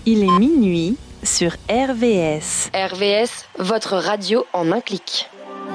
Il est minuit sur RVS. RVS, votre radio en un clic.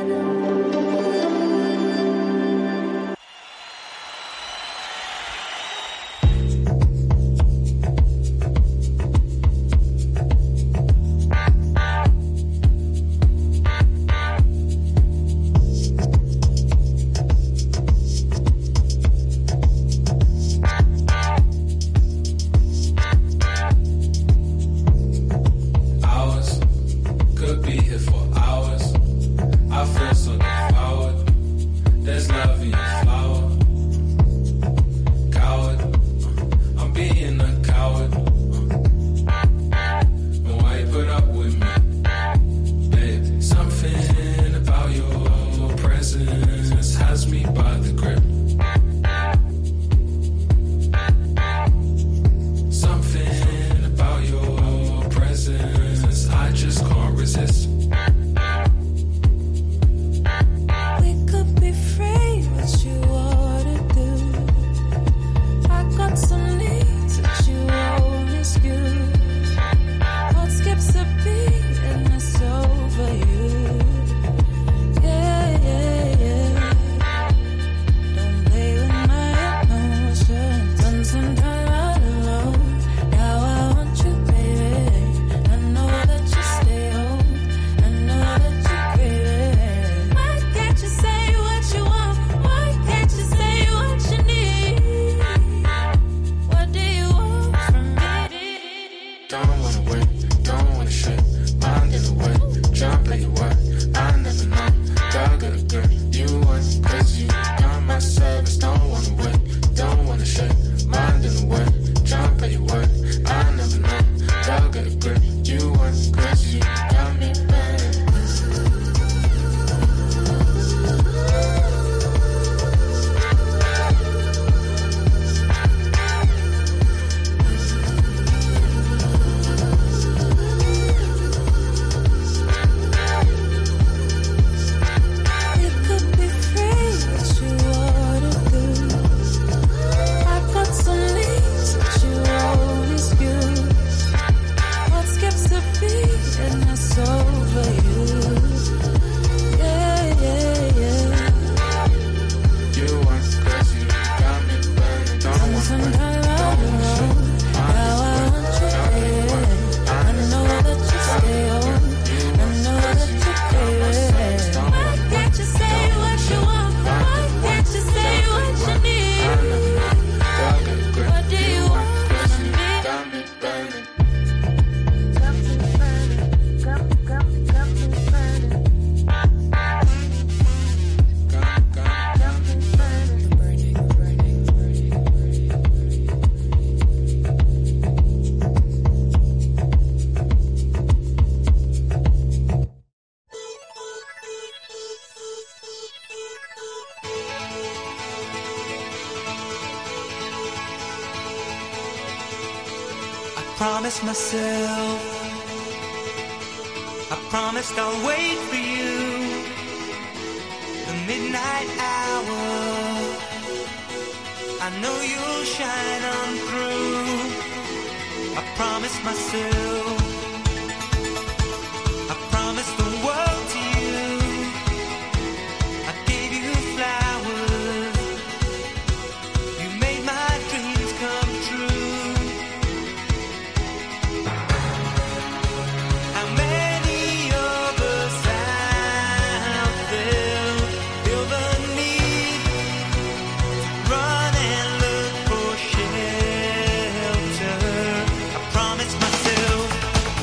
I promised I'll wait for you, the midnight hour. I know you'll shine on through. I promised myself, I promised the world to you. I gave you flowers, you made my dreams come true. Myself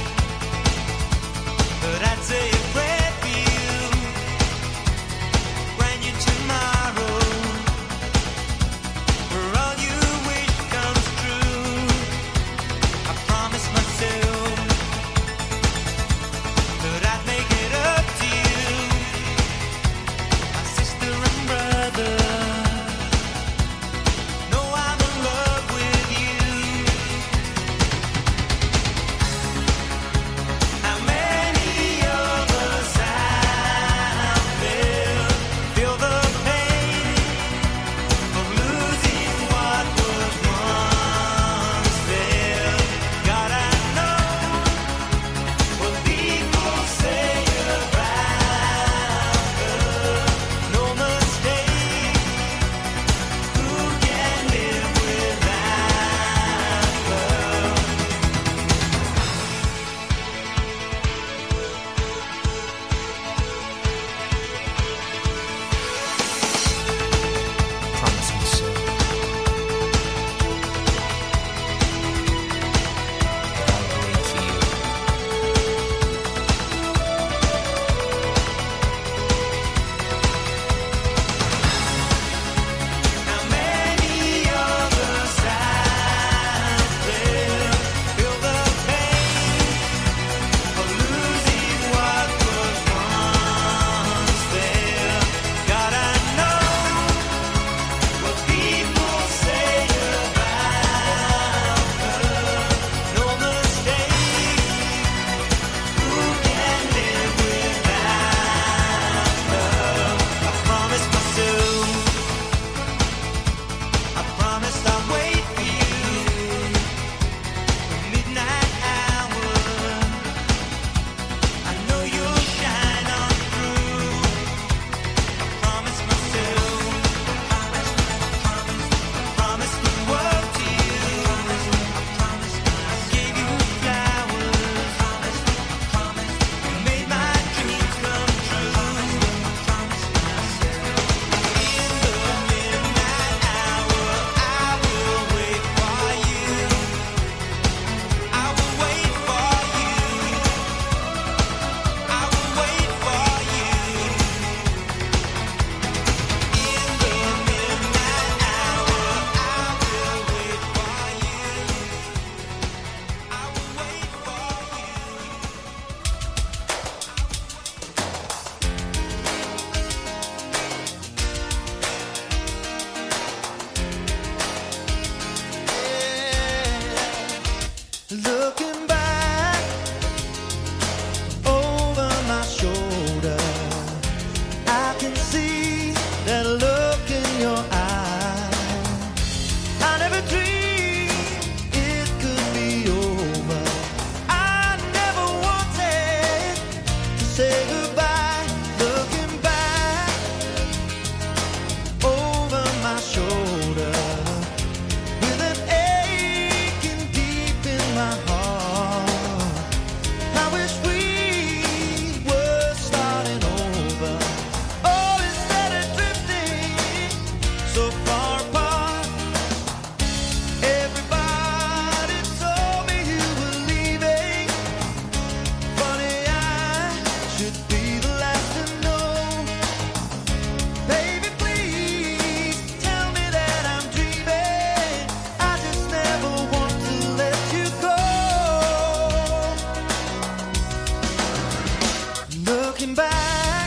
that look in your eye. I never dreamed it could be over. I never wanted to say goodbye. Looking back over my shoulder with an aching deep in my heart. I wish we were starting over. Oh, instead of drifting so far apart. Everybody told me you were leaving. Funny, I should be the last to know. Baby, please tell me that I'm dreaming. I just never want to let you go. Looking back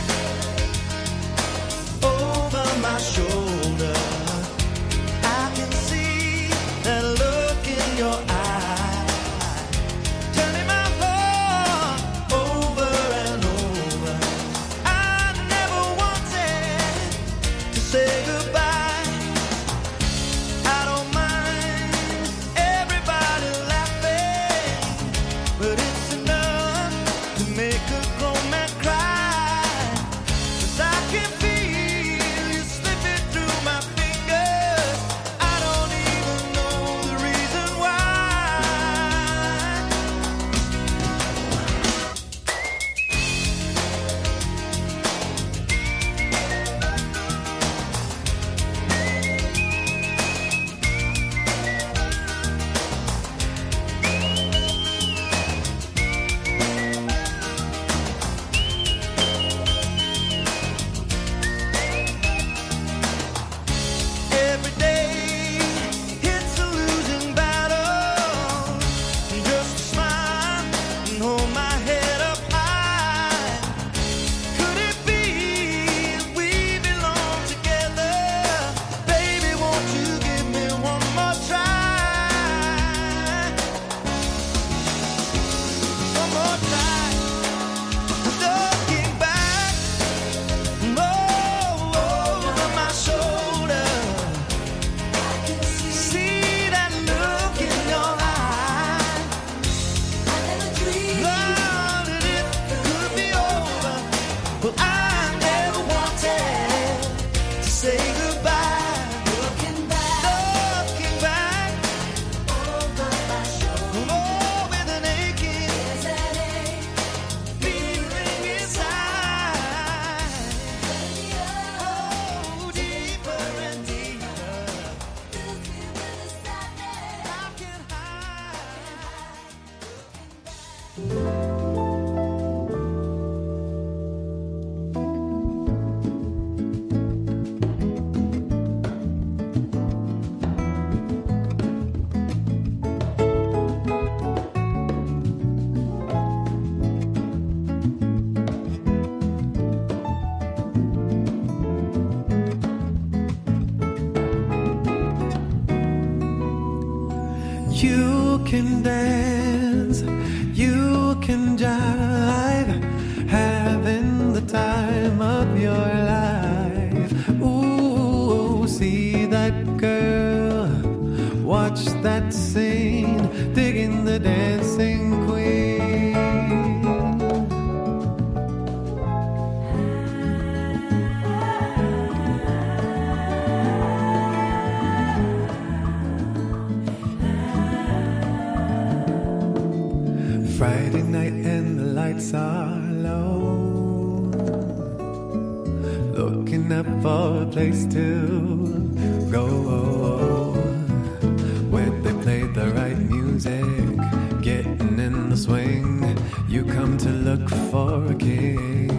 over my shoulder, I can see that look in your eye, turning my heart over and over. I never wanted to say goodbye. I don't mind everybody laughing, but it's enough to make a grown man cry. 'Cause I can feel you slipping through my fingers. I don't even know the reason why. Every day it's a losing battle. Just smile and hold my head up high. Could it be we belong together? Baby, won't you give me one more try? One more try. Looking back over my shoulder, see that look in your eye. Love that it could be over. Well, I never wanted to say goodbye. Looking back over my shoulder, oh, with an aching feeling inside. Oh, deeper and deeper. I can hide. You can dance, you can jive, having the time of your life. Ooh, see that girl, watch that scene, digging the dancing queen. Friday night and the lights are low, looking up for a place to go, where they play the right music, getting in the swing. You come to look for a king.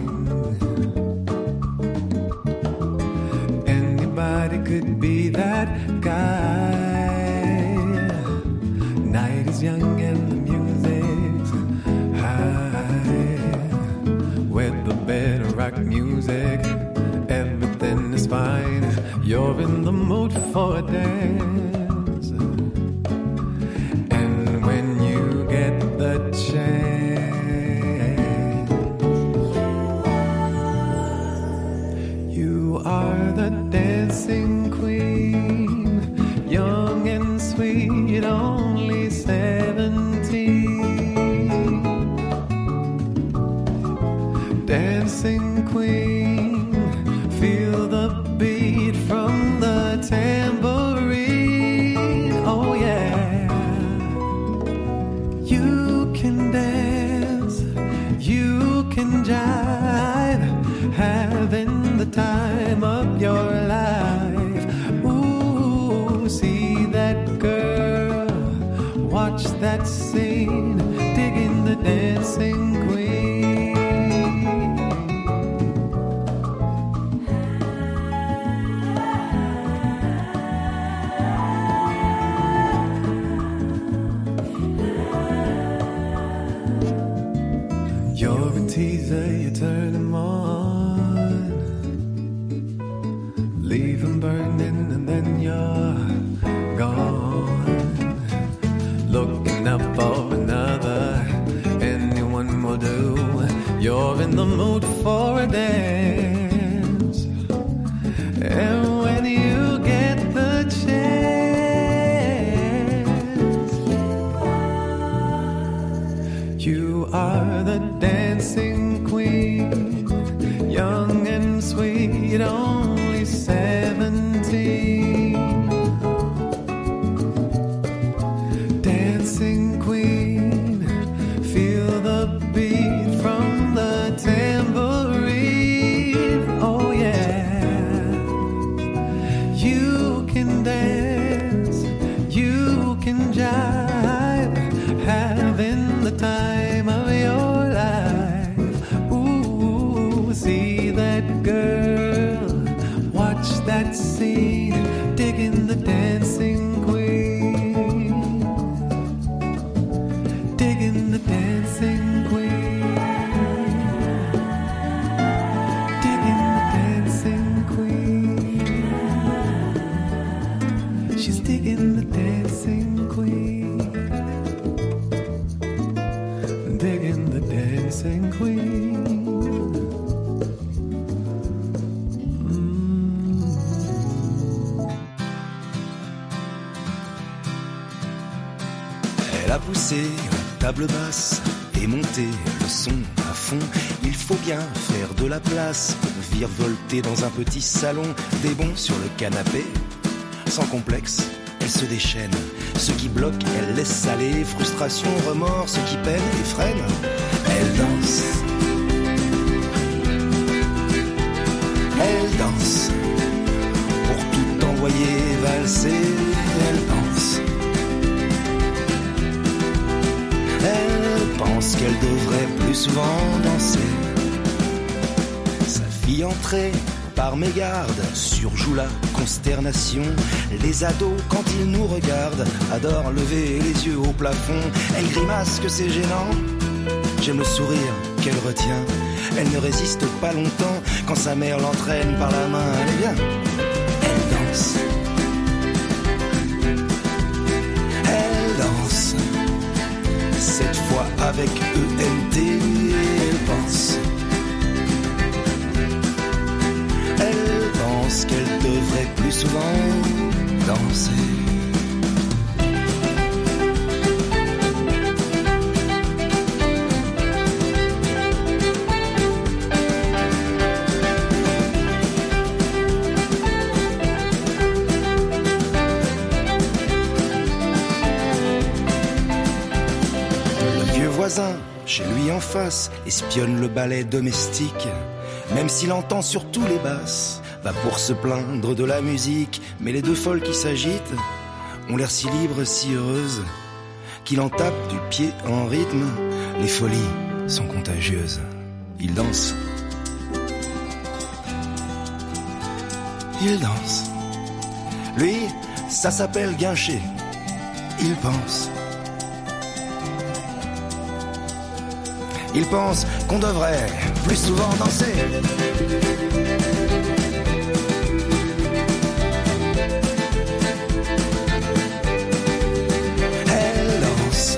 Anybody could be that guy. Night is young and the music's high. With the better rock music, everything is fine. You're in the mood for a dance, and when you get the chance, you are are the dancing queen, young and sweet, only 17. Dancing queen, feel the beat from the tambourine. Oh yeah, you can dance, you can jive, having the time of your life. Ooh, see that girl, watch that scene, digging the dancing queen. You're a teaser, you turn them on, leave them burning and then you're gone. Looking up for another, anyone will do. You're in the mood for a dance, and when you get the chance, you are the dancing queen, young and sweet, only 17. Dancing queen, feel the beat from the tambourine. Oh yeah, you can dance, you can jive, having the time of your life. Ooh, see that girl, watch that scene, digging the dancing queen, digging the dancing queen, digging the dancing queen. She's digging the dancing queen, digging the dancing queen. Elle a poussé en table basse et monté le son à fond. Il faut bien faire de la place pour virevolter dans un petit salon. Des bons sur le canapé, sans complexe, elle se déchaîne. Ce qui bloque, elle laisse aller. Frustration, remords, ce qui peine et freine, elle danse. Elle danse pour tout envoyer valser. Elle pense. Elle pense qu'elle devrait plus souvent danser. Sa fille entrée par mégarde surjoue la consternation. Les ados, quand ils nous regardent, adorent lever les yeux au plafond. Elle grimace que c'est gênant. J'aime le sourire qu'elle retient. Elle ne résiste pas longtemps quand sa mère l'entraîne par la main. Elle est bien. Elle danse. Elle danse. Cette fois avec ENT, elle pense. Elle pense qu'elle devrait plus souvent danser. Chez lui en face, espionne le ballet domestique. Même s'il entend sur tous les basses, va pour se plaindre de la musique. Mais les deux folles qui s'agitent ont l'air si libres, si heureuses, qu'il en tape du pied en rythme. Les folies sont contagieuses. Il danse. Il danse. Lui, ça s'appelle guincher. Il pense. Il pense qu'on devrait plus souvent danser. Elle danse.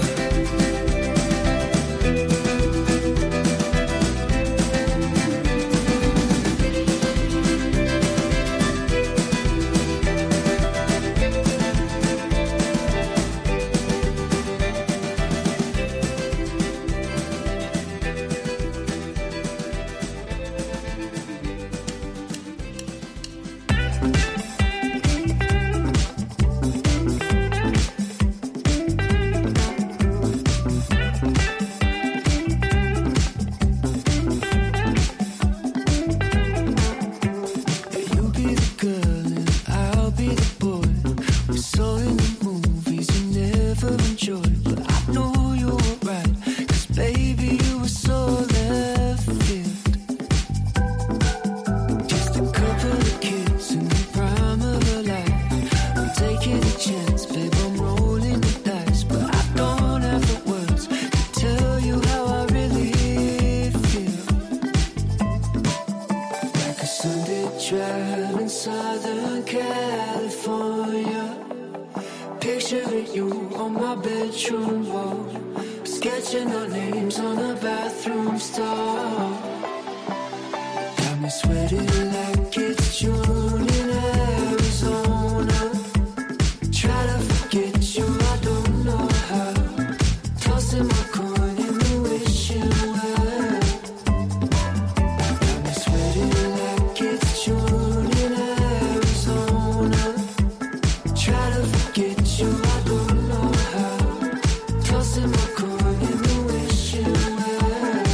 Southern California. Picturing you on my bedroom wall, sketching our names on a bathroom stall. Got me sweating like it's June in Arizona. Try to forget you, I don't know how. Tossing my coin in the wishing well. Got me sweating like it's June in Arizona. Try to forget you, I don't know how. Tossing my coin in the wishing well.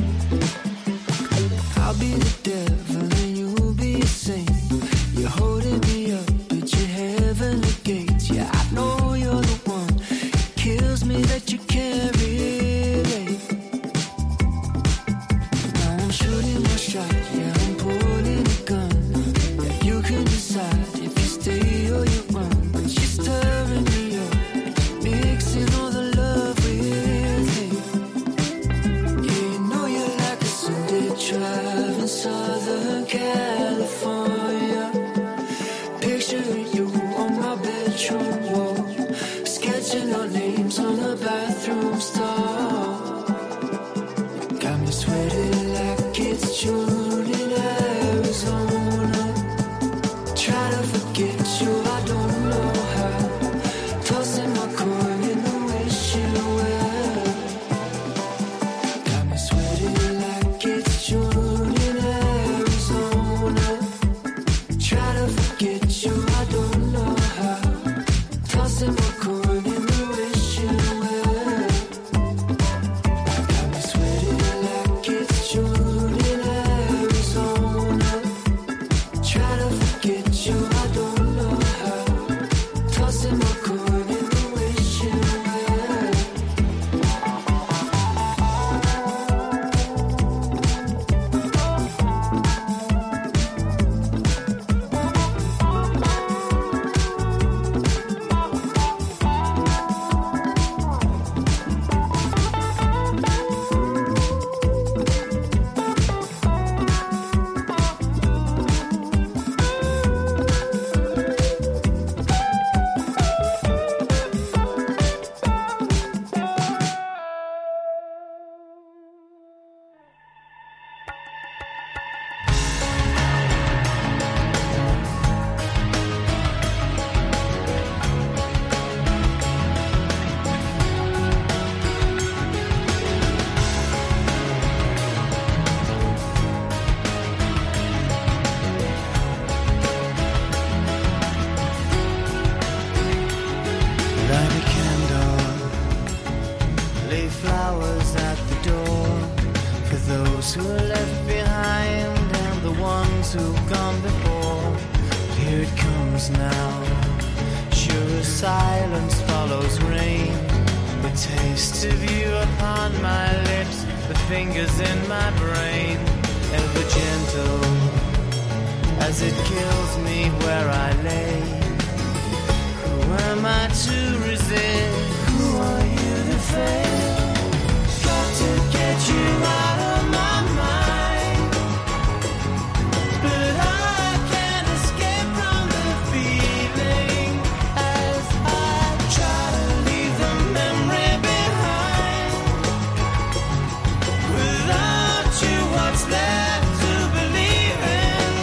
I'll be the devil and you'll be a saint. You're holding me up at your heavenly gates. Yeah, I know you're the one. It kills me that you can't relate. Now I'm shooting my shot, yeah, I'm pulling a gun. Yeah, you can decide if you stay or you run. But you're stirring me up, mixing all the love with hate. Yeah, you know you're like a Sunday drive in Southern California. Picturing you on my bedroom wall, sketching our names on a bathroom stall. Got me sweating like it's June in Arizona. Try to forget you, I don't know how. Tossing my coin in the wishing well. Got me sweating like it's June in Arizona. Try to forget you, I don't know how. Tossing my coin in the wishing well. Got me sweating like it's June in Arizona. Try to forget you, I don't know how. Tossing my coin in the wishing well. Light a candle, lay flowers at the door for those who are left behind and the ones who've gone before. Here it comes now, sure as silence follows rain. The taste of you upon my lips, the fingers in my brain, ever gentle as it kills me where I lay. Who am I to resist? Who are you to fail? Got to get you out of my mind, but I can't escape from the feeling as I try to leave the memory behind. Without you, what's left to believe in?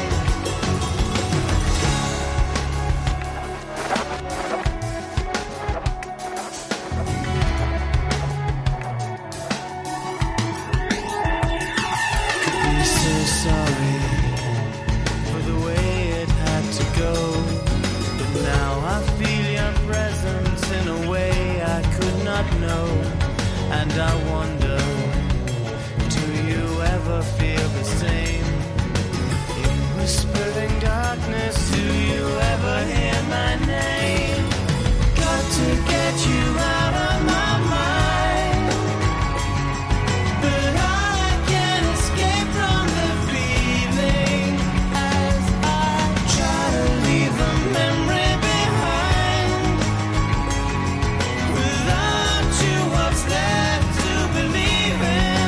Sorry for the way it had to go, but now I feel your presence in a way I could not know. And I wonder, do you ever feel the same? In whispering darkness, do you ever hear my name? Got to get you out of my mind, but I can't escape from the feeling as I try to leave the memory behind. Without you, what's left to believe in?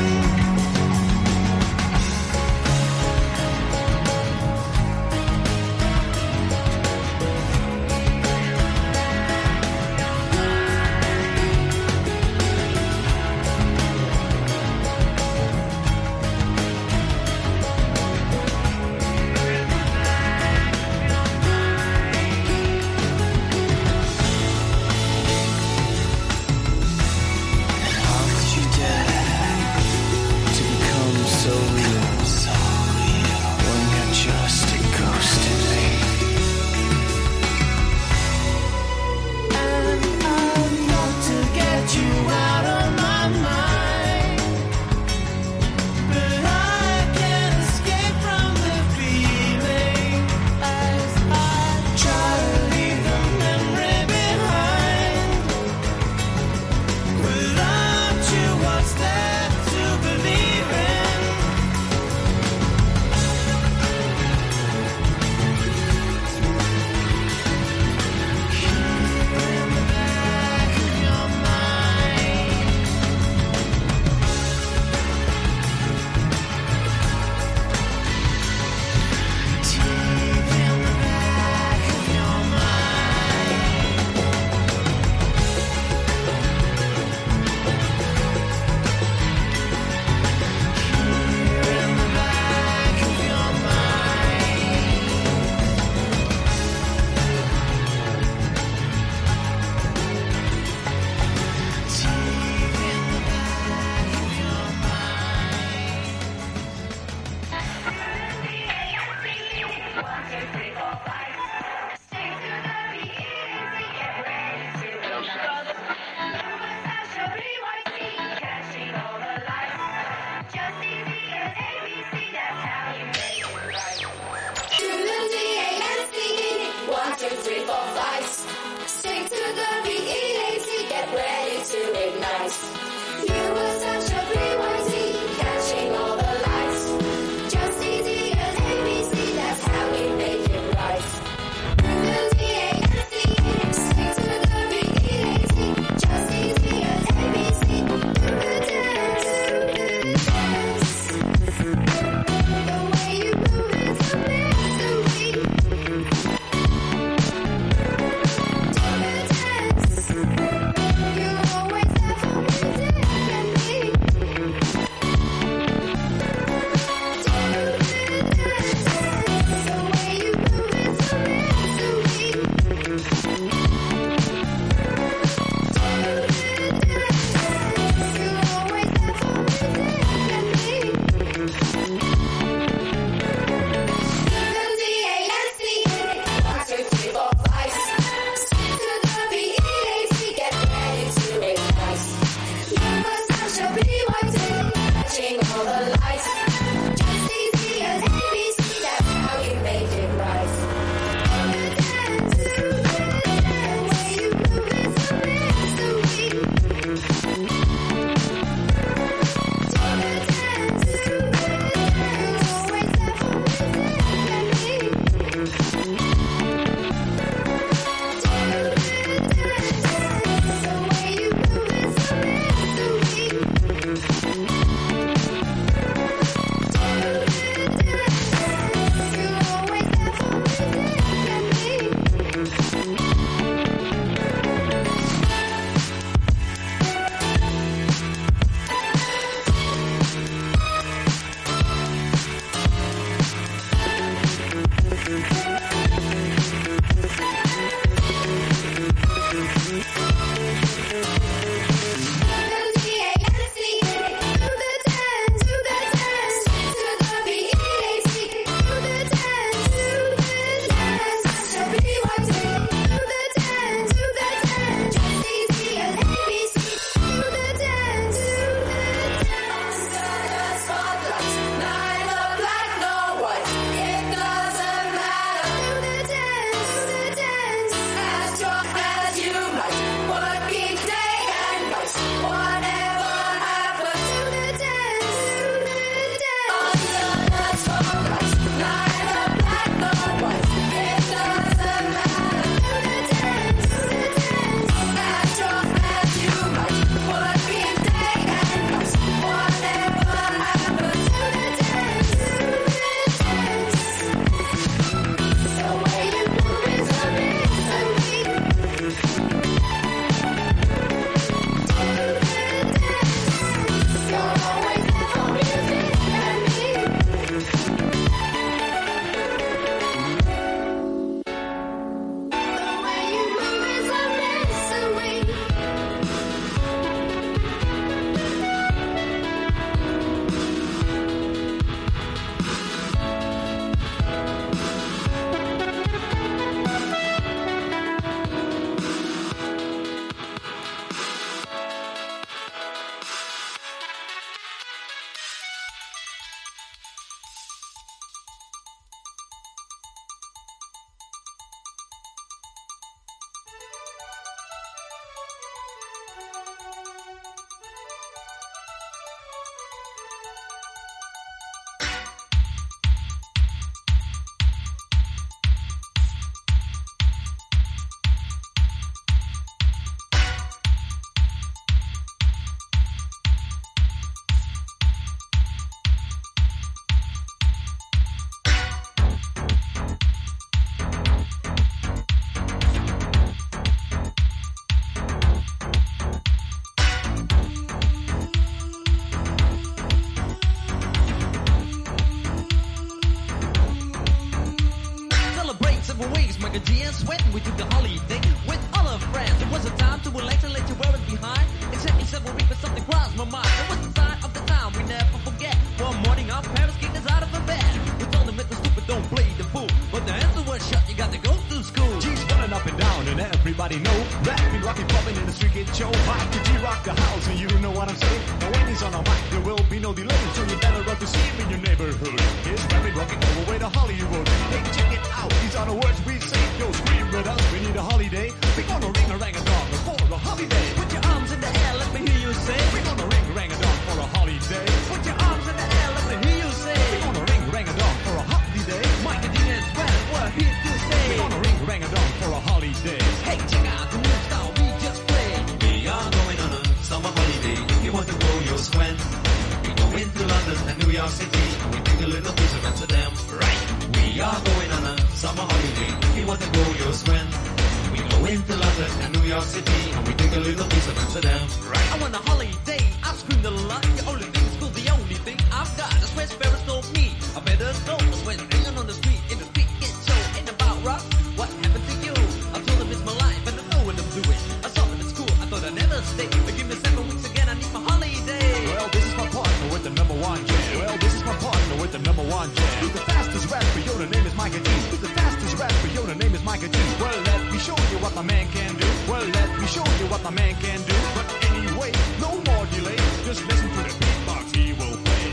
several weeks, Michael G and Sweat. We took the holiday with all our friends. It was a time to relax and let you wear it behind. It took me several weeks, but something crossed my mind. It was the sign of the time we never forget. One morning, our parents kicked us out of the bed. We told them it was stupid, don't play the fool. But the answer was shut, you got to go to school. G's running up and down, and everybody know. Rapping, rocking, popping in the street kid show. Michael G rock the house, and you know what I'm saying. Now when he's on a mic, there will be no delay. So you better run to see him in your neighborhood. He's rapping, rocking all the way to Hollywood. Hey, check it out, these are the words we say. Yo, scream with us, we need a holiday. We gonna ring a rang a dong for a holiday. Put your arms in the air, let me hear you say. We gonna ring a rang a dong for a holiday. Put your arms in the air, let me hear you say. We gonna ring a rang a dong for a holiday. Michael D and Sweat, we're here to stay. We gonna ring a rang a dong for a holiday. Hey, check out the new style we just played. We are going on a summer holiday. If you want to go, you'll swim. We go into London and New York City, and we take a little piece of Amsterdam. Right. We are going on a summer holiday. If you want to go, you'll swim. We go into London and New York City, and we take a little piece of Amsterdam. Right. I want a holiday, I screamed a lot. The only thing is cool, the only thing I've got. That's where Sparrows told me. I better go. That's when hanging on the street, in the street get show. Ain't about rock. What happened to you? I told them it's my life, and I know what I'm doing. I saw them at school, I thought I'd never stay. But give me 7 weeks again, I need my holiday. Well, this is my partner with the number one jam. Well, this is my partner with the number one jam. He's the fastest rapper, yo, the name is Micah G. He's the fastest rapper, yo, the name is Micah G. Well, let me show you what my man can do. Well, let me show you what my man can do. But anyway, no more delay. Just listen to the beatbox he will play.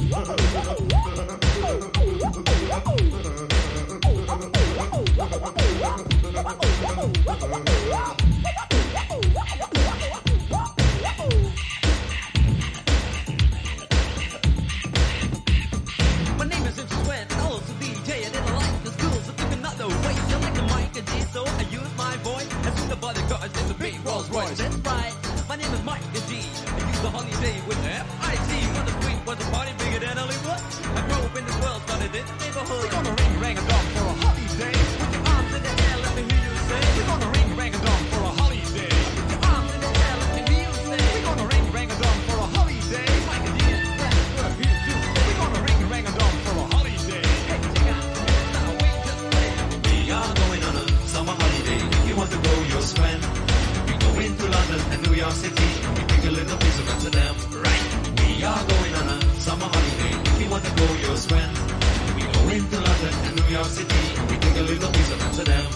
My name is Jim Sweat, also DJ. I didn't like the school, so took another way. You like the Micah G, so I use my voice. I took the bodyguards in the big Rolls Royce. That's right, my name is Micah G. I use the holiday with the F-I-C. On the street was a party bigger than Hollywood. I grew up in this world, started in the neighborhood. We're gonna ring rang a dong for a holiday. Put your arms in the air, let me hear you say. We're gonna ring rang a dong for a holiday. Put your arms in the air, let me hear you say. We're gonna ring rang a dong for a holiday. Micah G and Sweat, we're here to stay. We're gonna ring rang a dong for a holiday. Hey, check out the new style we just played. We are going on a summer holiday. If you want to go, you'll swim. We go into London and New York City, and we take a little piece of Amsterdam. Right. We are going on a summer holiday. If you want to go, you'll swim. We go into London and New York City, and we take a little piece of Amsterdam.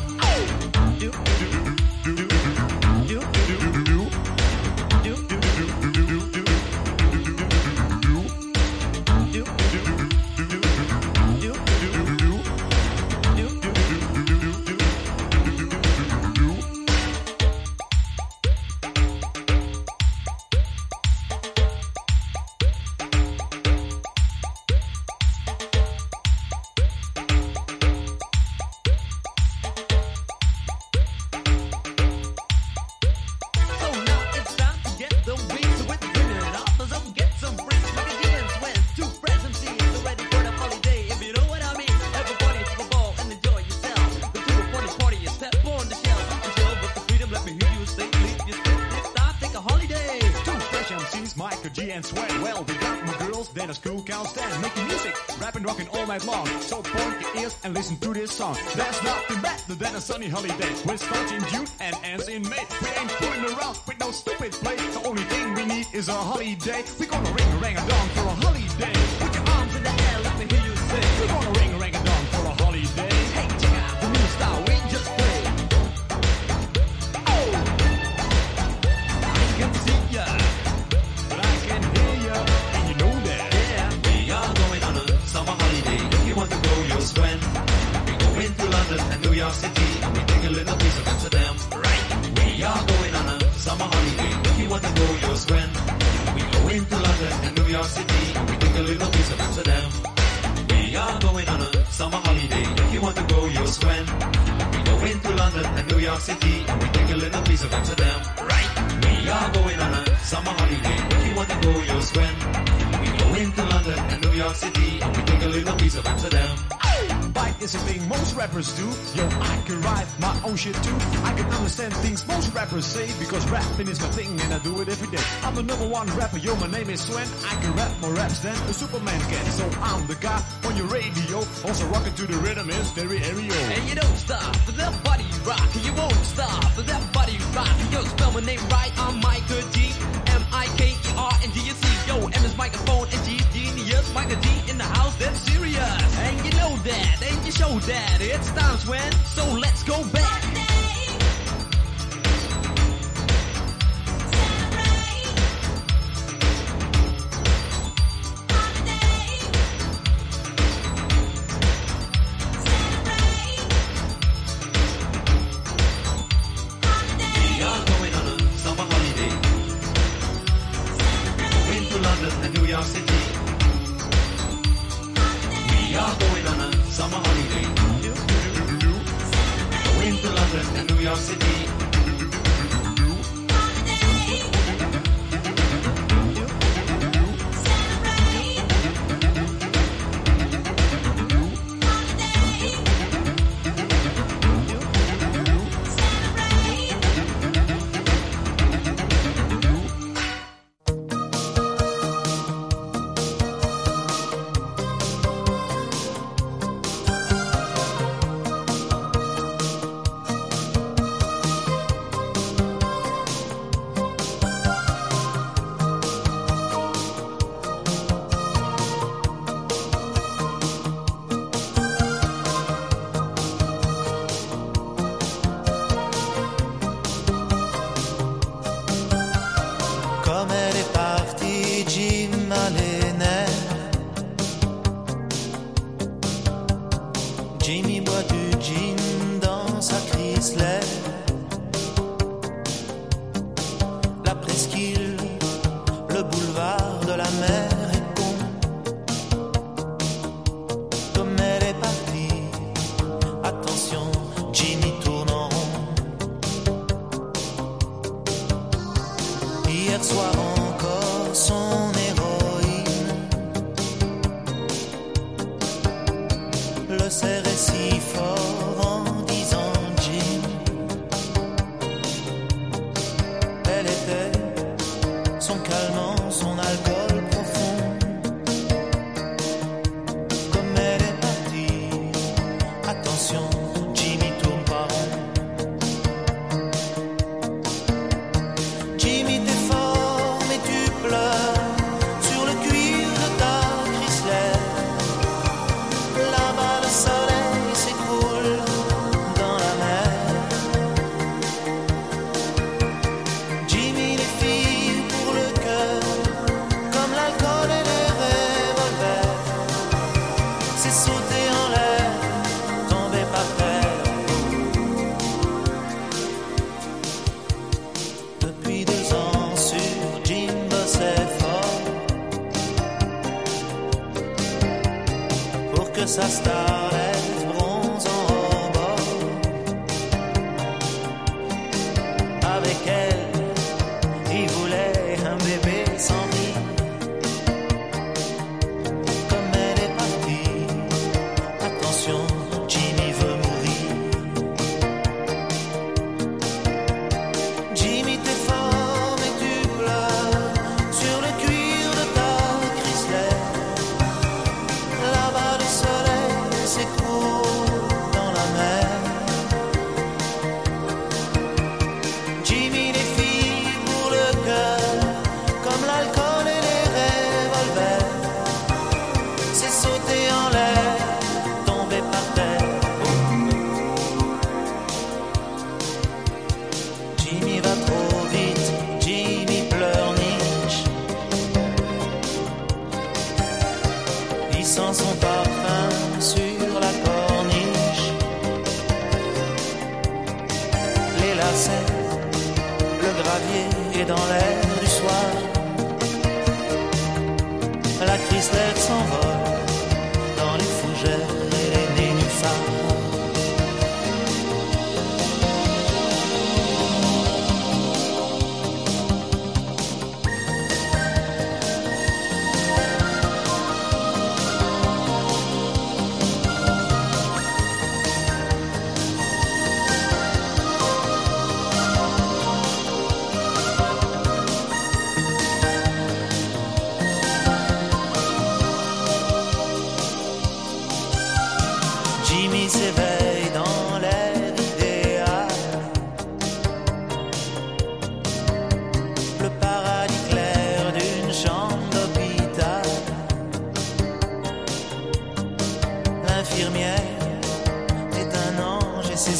Micah G and Sweat. Well, we got more girls than a school can stand. Making music, rapping, rocking all night long. So point your ears and listen to this song. There's nothing better than a sunny holiday. Which starts in June and ends in May. We ain't fooling around with no stupid play. The only thing we need is a holiday. We're gonna ring a rang a dong for a holiday. Put your arms in the air, let me hear you say. We're gonna ring a rang a dong for a holiday. Hey, check out the new style we just played. Oh, I can see ya. When we go into London and New York City, and we take a little piece of Amsterdam. Right. We are going on a summer holiday. If you want to go, you'll swim. We go into London and New York City, and we take a little piece of Amsterdam. We are going on a summer holiday. If you want to go, you'll swim. We go into London and New York City, and we take a little piece of Amsterdam. Right. We are going on a summer holiday. If you want to go, you'll swim. We go into London and New York City, and we take a little piece of Amsterdam. fight is a thing most rappers do. Yo, I can write my own shit too. I can understand things most rappers say, because rapping is my thing and I do it every day. I'm the number one rapper, yo, my name is Sven. I can rap more raps than a Superman can. So I'm the guy on your radio, also rocking to the rhythm is stereo. And you don't stop for that body rock. You won't stop for that body rock. Yo, spell my name right. I'm Michael G. M-I-K-E-R-N-D-S-E. Yo, M is microphone and G is genius. Michael G in the house, that's serious. And you know that, and you show that. It's time, Sven, so let's go back. Sa starlette bronze en rebord. Avec elle, il voulait un bébé sans vie. Comme elle est partie, attention, Jimmy veut mourir. Jimmy, t'es fort mais tu pleures sur le cuir de ta Chrysler. Là-bas le soleil s'écroule dans la mer. Jimmy, les filles pour le cœur, comme l'alcool et les revolvers. C'est sauter en l'air, tomber par terre. Jimmy va trop vite, Jimmy pleurniche. Il sent son parfum sur la corniche. Les lacets, le gravier est dans l'air du soir. La Chrysler s'envole dans les fougères et les nénuphars.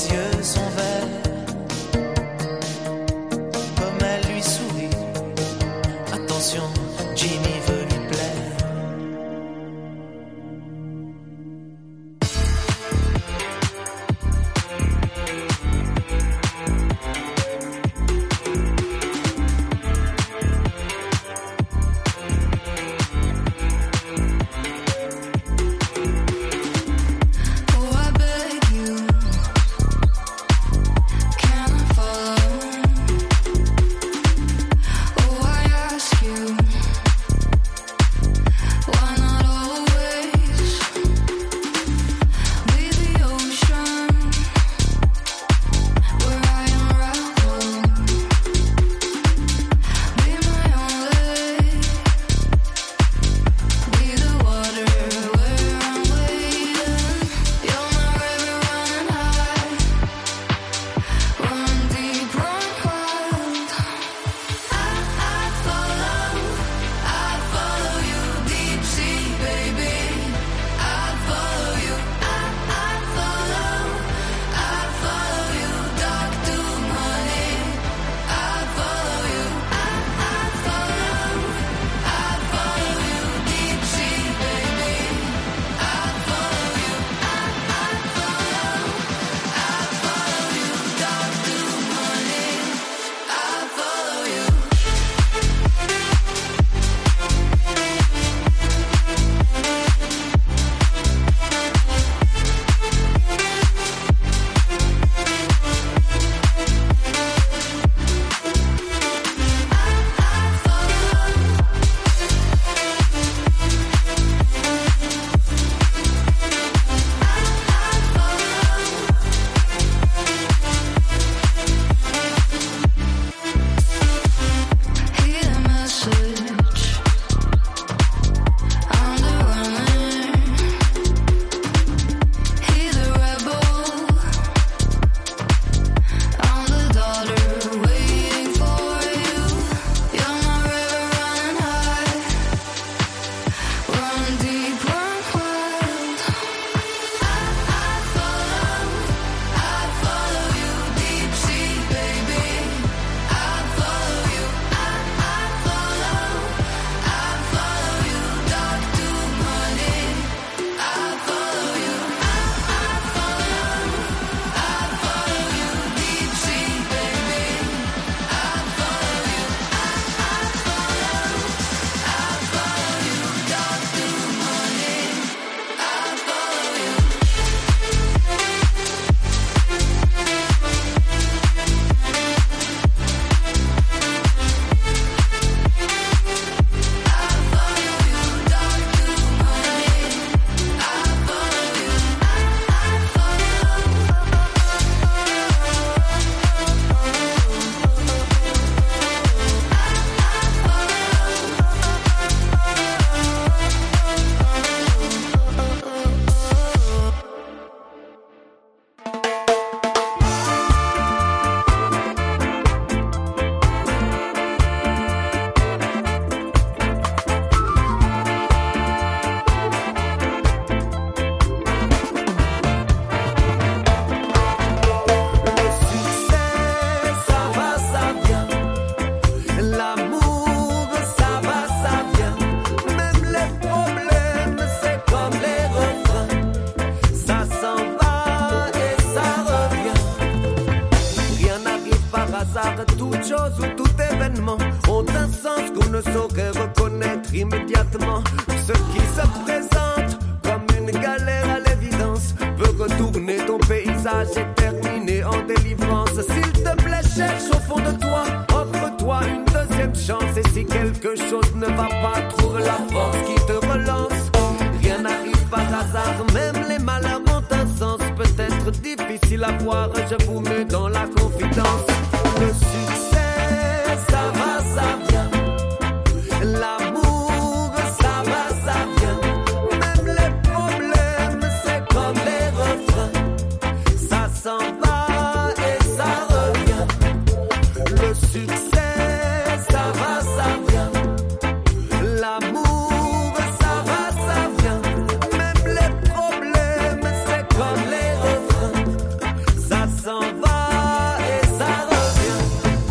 yeux sont verts, comme elle lui sourit. Attention, Jimmy veut lui plaire. Oh, I beg you, can I follow? Oh, I ask you, why not always be the ocean where I unravel? Be my only, be the water where I'm waiting. You're my river running high, run deep, run wild. I'd follow you deep sea, baby. I'd follow you. I'd follow you dark to honey. I'd follow you. I'd follow you deep sea, baby. I'd follow you. I'd follow you dark to honey. I'd follow you. Hear the message, I'm the runner. Hear the rebel, I'm the daughter waiting for you. You're my river running high, run deep, run wild. I'd follow you deep sea, baby. I'd follow you. I'd follow you dark to honey. I'd follow you. I'd follow you deep sea, baby. I'd follow you. I'd follow you dark to honey. I'd follow you. Ça va, ça vient. L'amour, ça va, ça vient. Même les problèmes, c'est comme les refrains. Ça s'en va et ça revient. Rien n'arrive par hasard. Toute chose ou tout événement ont un sens qu'on ne saurait reconnaître immédiatement. Ce qui se présente comme une galère à l'évidence peut retourner ton paysage et terminer en délivrance. S'il te plaît, cherche au fond de toi, offre-toi une deuxième chance. Et si quelque chose ne va pas, trouve la force qui te relance. Rien n'arrive par hasard, même les malheurs ont un sens. Peut-être difficile à voir, je vous mets dans la confidence. Le succès, ça va, ça vient. L'amour, ça va, ça vient. Même les problèmes, c'est comme les refrains. Ça s'en va et ça revient. Le succès, ça va, ça vient. L'amour, ça va, ça vient. Même les problèmes, c'est comme les refrains. Ça s'en s'en va et ça revient.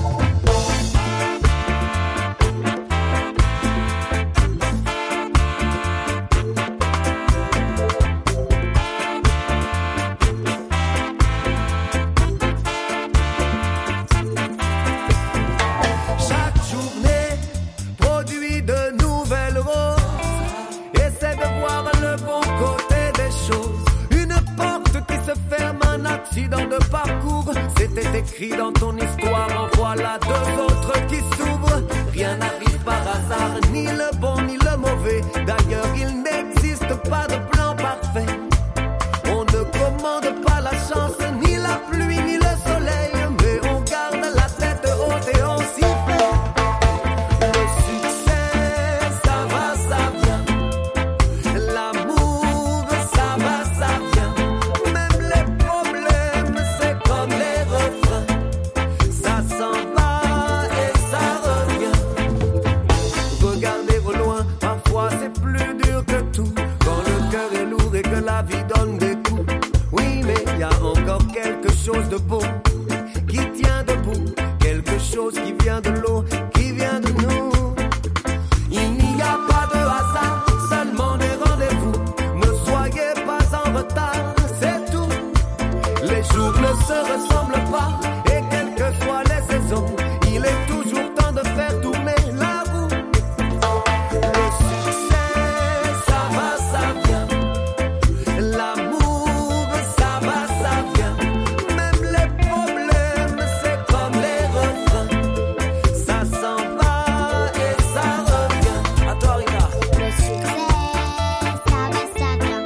Chaque journée produit de nouvelles roses. Essaie de voir le bon côté des choses. Une porte qui se ferme, un accident de parcours. C'était écrit dans ton histoire, en voilà deux autres qui s'ouvrent. Rien n'arrive par hasard, ni le bon ni le mauvais. D'ailleurs, il n'existe pas de plan parfait. On ne commande pas la chance, ni la pluie, ni le soleil. Mais on garde la tête haute et on s'y fait. Le succès, ça va, ça vient. L'amour, ça va, ça vient. Même les problèmes, c'est comme les refrains. Ça s'en va et ça revient. Regarder au loin, parfois c'est plus dur que tout. Quand le cœur est lourd et que la vie donne des coups. Oui, mais il y a encore quelque chose de beau qui tient debout. Quelque chose qui vient de l'eau, qui vient de nous. Il n'y a pas de hasard, seulement des rendez-vous. Ne soyez pas en retard, c'est tout. Les jours ne se ressemblent pas, et quelles que soient les saisons, il est toujours temps de faire tourner la roue. Le succès, ça va, ça vient. L'amour, ça va, ça vient. Même les problèmes, c'est comme les refrains. Ça s'en va et ça revient. À toi, Rita. Le succès, ça va, ça vient.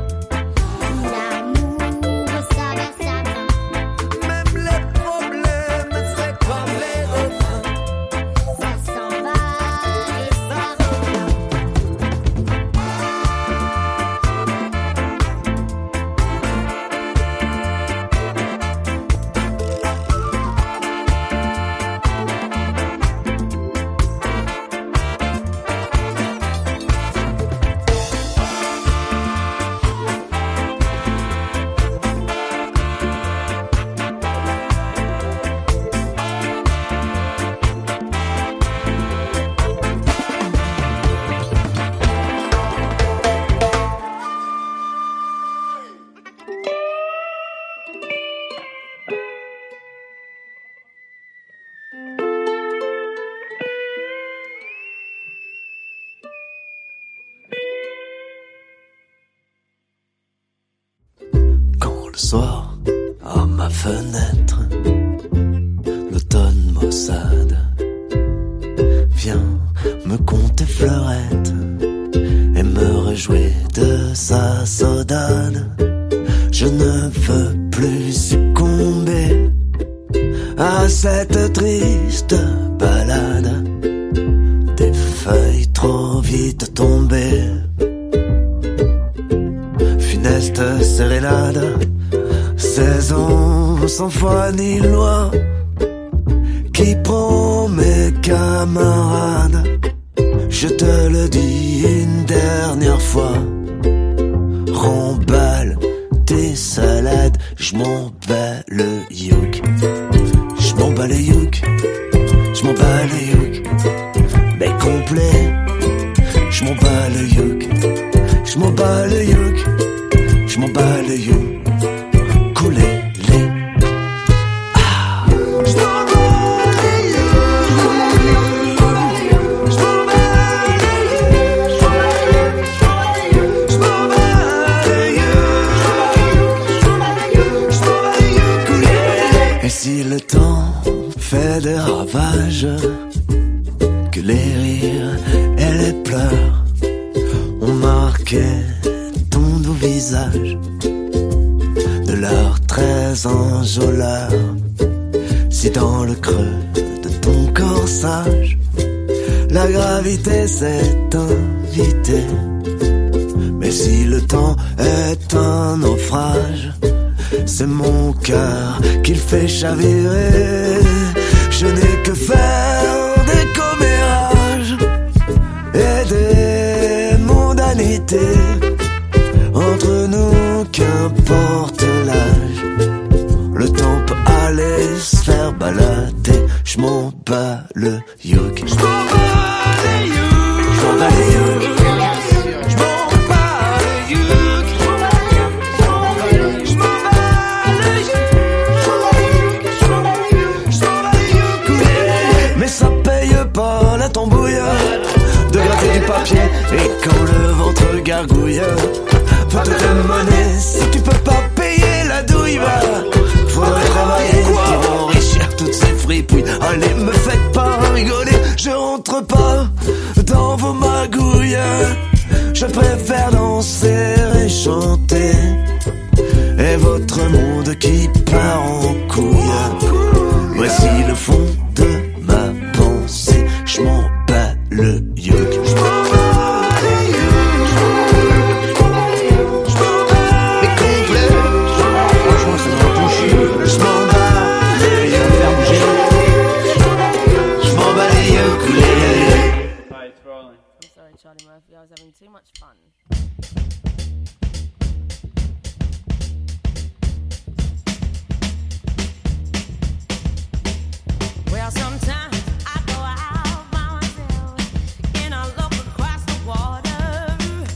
L'amour, ça va, ça vient. Même les problèmes, c'est comme les refrains. Ça s'en va et ça revient. Quand le soir, à ma fenêtre, l'automne maussade vient me conter fleurette et me réjouir de sa saudade. Je ne veux plus succomber à cette triste balade des feuilles trop vite tombées. Funeste sérénade, saison sans foi ni loi, qui prend mes camarades. Je te le dis une dernière fois, remballe tes salades, je m'en bats le youk. Je m'en bats le youk, je m'en bats le youk, mais complet. Je m'en bats le youk, je m'en bats le youk, je m'en bats le youk, couler les. Ah. Je m'en bats le youk, je m'en bats le youk, je m'en bats le youk, je m'en bats le youk, couler les. Et si le temps fait des ravages, que les rires et les pleurs ont marqué ton doux visage de leurs traits enjôleurs. Si dans le creux de ton corps sage la gravité s'est invitée, mais si le temps est un naufrage, c'est mon cœur qu'il fait chavirer. Je n'ai que faire des commérages et des mondanités. Entre nous, qu'importe l'âge, le temps se faire balader. J'm'en bats le yoke. J'm'en bats les yoke. J'm'en bats les yoke. J'm'en bats le yoke. J'm'en bats le yoke. J'm'en bats le yoke. Mais ça paye pas la tambouille de gratter du papier. Et quand le ventre gargouille, faut te demander si tu peux pas payer la douille. Bah, faudrait travailler pour enrichir toutes ces fripouilles. Allez, me faites pas rigoler, je rentre pas dans vos magouilles. Je préfère danser et chanter. Et votre monde qui part en couille. Voici le fond de ma pensée. J'm'en bats le yoke. J'm'en bats les yoke. J'm'en bats les complets. Franchement, ça m'a touché. J'm'en bats les yoke. J'm'en bats les yoke. Alright, it's rolling. I'm sorry, Charlie Murphy. I was having too much fun. Well, sometimes I go out by myself and I look across the water,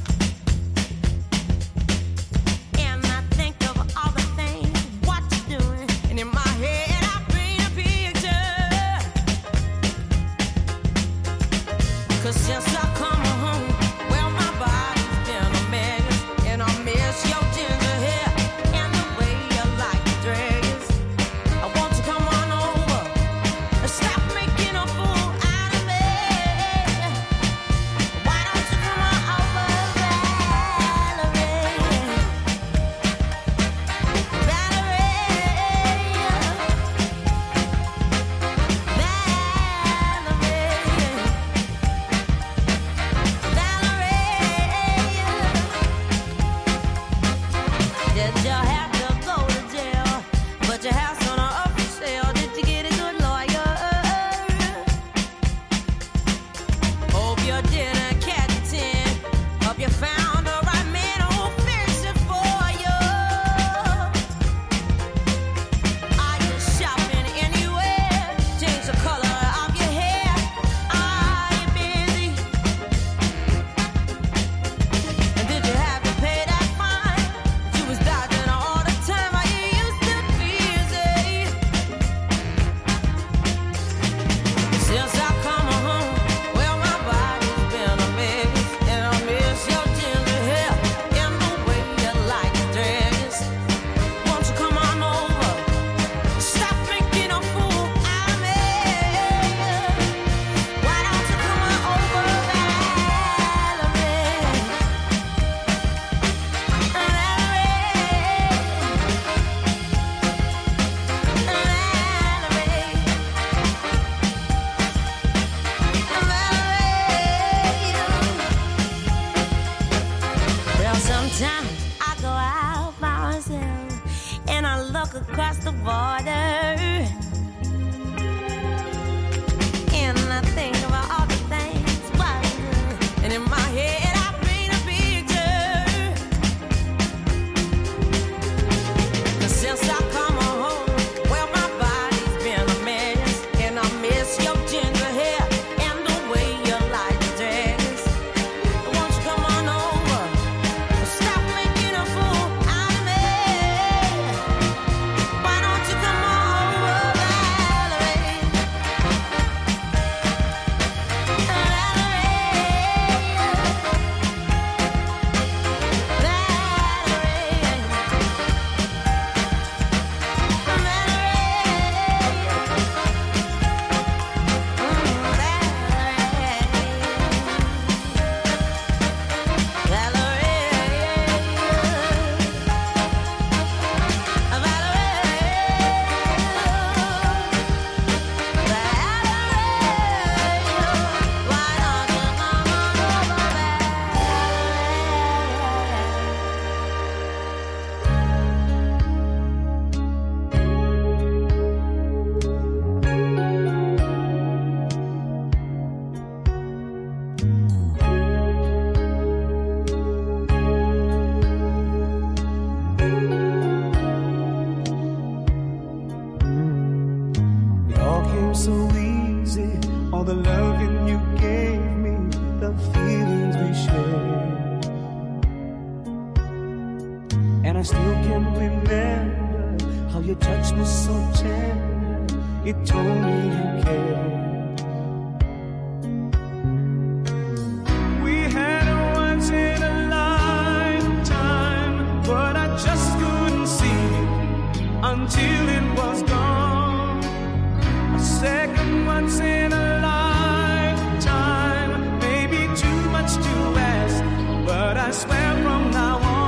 and I think of all the things what you're doing, and in my head I paint a picture. 'Cause since I come home, well, my body's been a mess, and I miss your ginger hair and the way you like to dress. I want you to come on over and stop making a fool out of me. Why don't you come on over, Valerie? Valerie. so easy. All the loving you gave me, the feelings we shared. And I still can remember how you touched me so tender. It told me you cared. We had a once in a lifetime, but I just couldn't see it until it was gone. A second once in a lifetime, maybe too much to ask, but I swear from now on,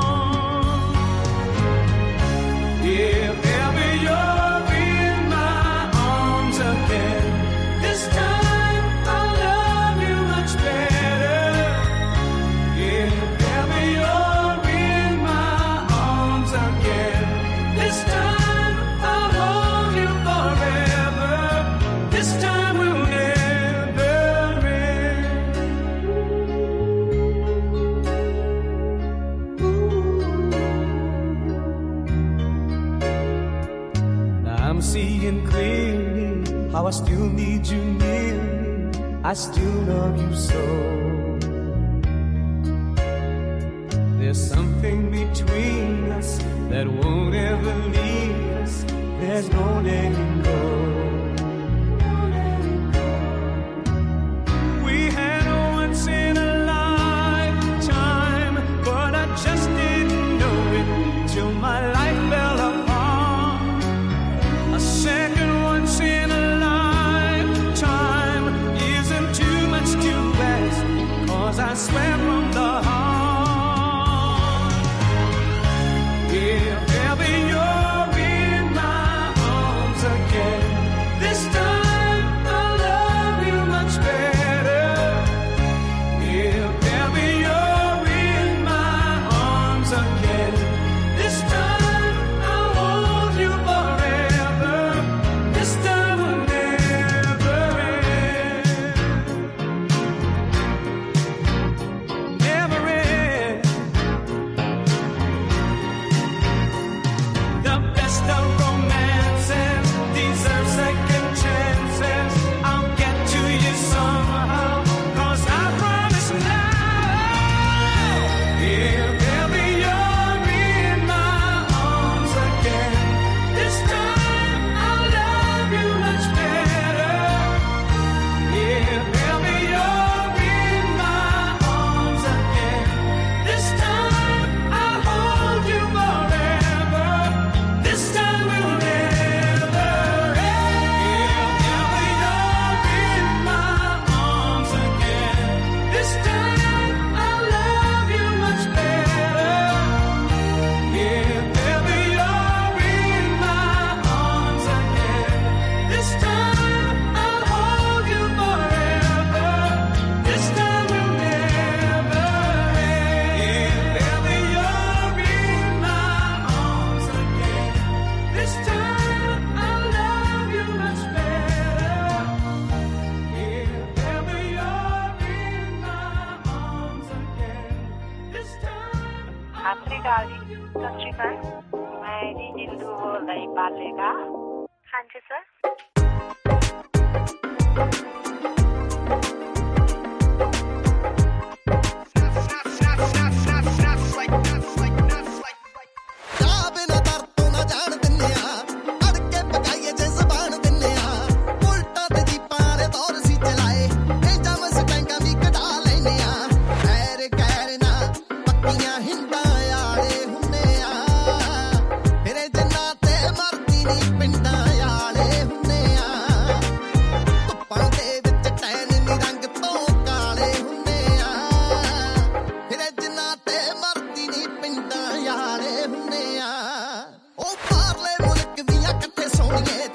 if ever you're in my arms again, this time I'll love you much better. If ever you're in my arms again, this time I'll hold you forever. This time will never end. Now I'm seeing clearly how I still need you near me. I still love you so. There's something between us that won't ever leave us. There's no letting go. We had a once in a lifetime, but I just didn't know it till my life fell apart. A second once in a lifetime isn't too much to ask, 'cause I swear from the heart, if ever you're in my arms again, this time I'll love you much better. If ever you're in my arms again, this time I'll hold you forever. This time will never end. Never end. The best of romances deserve second chances. I'll get to you somehow, 'cause I promise now, if ever you're in my arms again, this time I'll love you much better. If ever you're in my arms again, this time I'll hold you forever. This time will never end. If ever you're in my arms again, this time I'll love you much better. If ever you're in my arms again, this time I'll hold you forever. This time will never end. If ever you're in my arms again, this time I'll love you much better. If ever you're in my arms again, this time सत श्री अकाल जी। सत श्री अकाल। मैं जी जिंदू बोल रही पालेगा। हाँ जी सर।